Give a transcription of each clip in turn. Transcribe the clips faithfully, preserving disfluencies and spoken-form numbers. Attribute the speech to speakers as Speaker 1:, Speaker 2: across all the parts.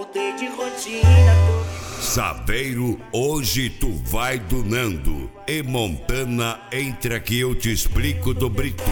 Speaker 1: Mudei de rotina.
Speaker 2: Saveiro, hoje tu vai do Nando. E Montana, entra que eu te explico do Brito.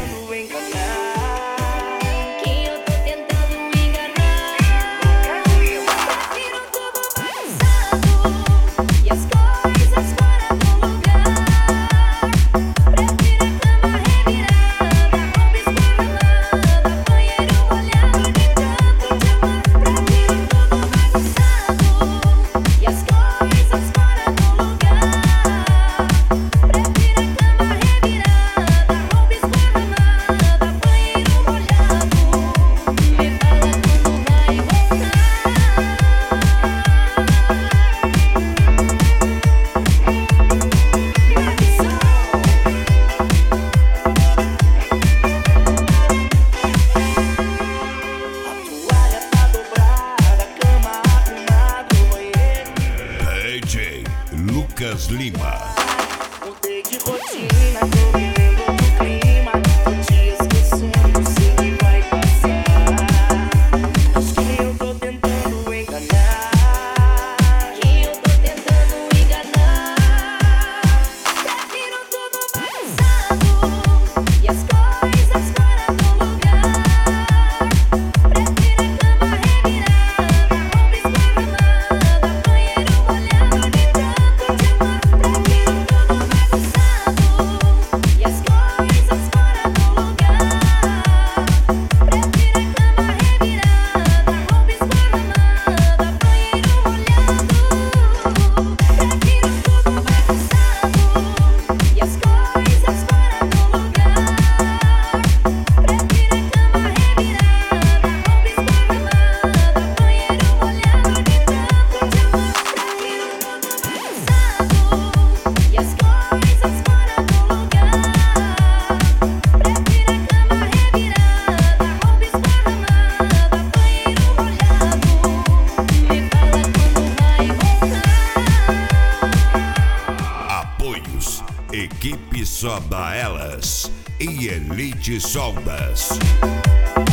Speaker 2: Lucas Lima.
Speaker 1: Mudei de rotina, tô vivendo no clima. Tô te esquecendo, sei que vai passar. Acho que eu tô tentando enganar. Que eu tô tentando enganar. Prefiro tudo bagunçado e as coisas fora do lugar. Prefiro a cama revirada, roupa esparramada, banheiro molhado de tanto te amar. Prefiro tudo bagunçado e as coisas fora do lugar. Prefiro a cama revirada, roupa esparramada, banheiro molhado. Prefiro tudo bagunçado e as coisas fora do lugar. Prefiro a cama revirada, roupa esparramada, banheiro molhado de tanto te amar. Prefiro tudo bagunçado e as coisas fora do lugar. Prefiro a cama revirada, roupa esparramada, banheiro molhado. Me fala quando vai voltar.
Speaker 2: Apoios: Equipe Soda Elas e Elite Soldas.